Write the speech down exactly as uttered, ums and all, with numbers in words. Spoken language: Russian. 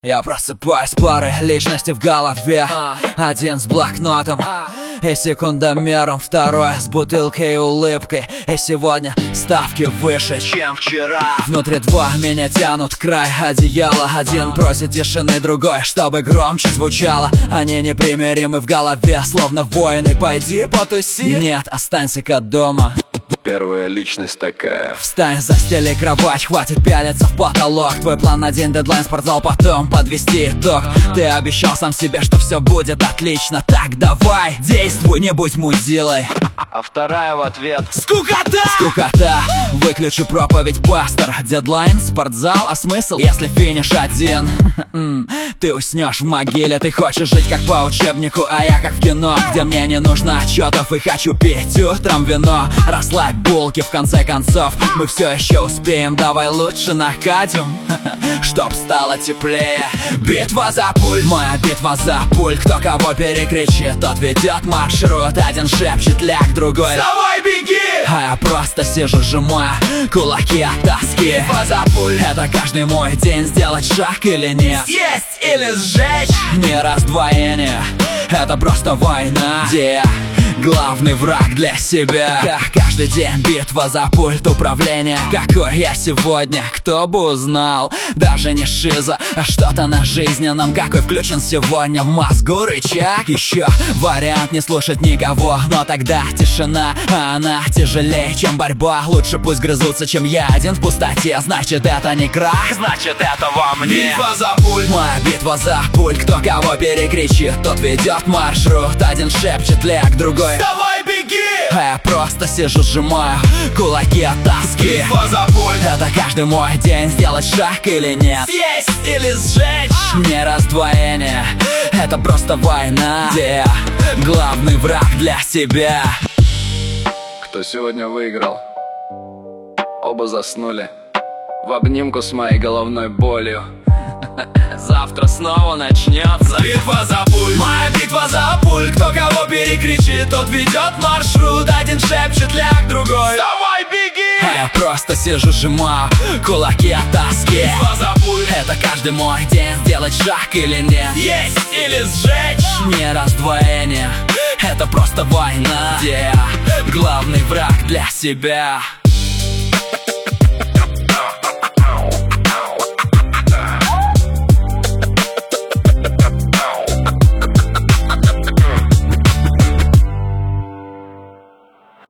Я просыпаюсь с парой личности в голове. Один с блокнотом и секундомером, второй с бутылкой и улыбкой. И сегодня ставки выше, чем вчера. Внутри два меня тянут край одеяла. Один просит тишины, другой, чтобы громче звучало. Они непримиримы в голове, словно воины. Пойди потуси, нет, останься-ка дома. Первая личность такая. Встань, застели кровать, хватит пялиться в потолок. Твой план один, дедлайн, спортзал, потом подвести итог. Ты обещал сам себе, что все будет отлично. Так давай, действуй, не будь мудилой. А вторая в ответ: скукота! Скукота! Выключи проповедь, пастор. Дедлайн, спортзал, а смысл, если финиш один? Ты уснешь в могиле. Ты хочешь жить как по учебнику, а я как в кино, где мне не нужно отчетов и хочу пить утром вино. Расслабь булки, в конце концов мы все еще успеем. Давай лучше накатим, чтоб стало теплее. Битва за пульт, моя битва за пульт. Кто кого перекричит, тот ведет маршрут. Один шепчет ляг, другой давай беги. А я просто сижу, сжимая кулаки от тоски. Битва за пульт, это каждый мой день. Сделать шаг или нет, съесть или сжечь. Не раздвоение, это просто война, где главный враг для себя. Как каждый день битва за пульт управления. Какой я сегодня, кто бы узнал. Даже не шиза, а что-то на жизненном. Какой включен сегодня в мозгу рычаг. Еще вариант не слушать никого, но тогда тишина, а она тяжелее, чем борьба. Лучше пусть грызутся, чем я один в пустоте. Значит, это не крах, значит, это во мне. Битва за пульт, моя битва за пульт. Кто кого перекричит, тот ведет маршрут. Один шепчет ляг, другой давай беги. А я просто сижу, сжимаю кулаки от тоски. Битва за пульт, это каждый мой день. Сделать шаг или нет, съесть или сжечь. Не раздвоение, это просто война, где главный враг для себя. Кто сегодня выиграл? Оба заснули в обнимку с моей головной болью. Завтра снова начнется битва за пульт, моя битва за пульт. Кто кого перекричит, тот ведет маршрут. Один шепчет ляг, другой давай беги. А я просто сижу, сжимаю кулаки от тоски. Битва за пульт, это каждый мой день. Сделать шаг или нет, есть или сжечь. Не раздвоение, это просто война, где главный враг для себя.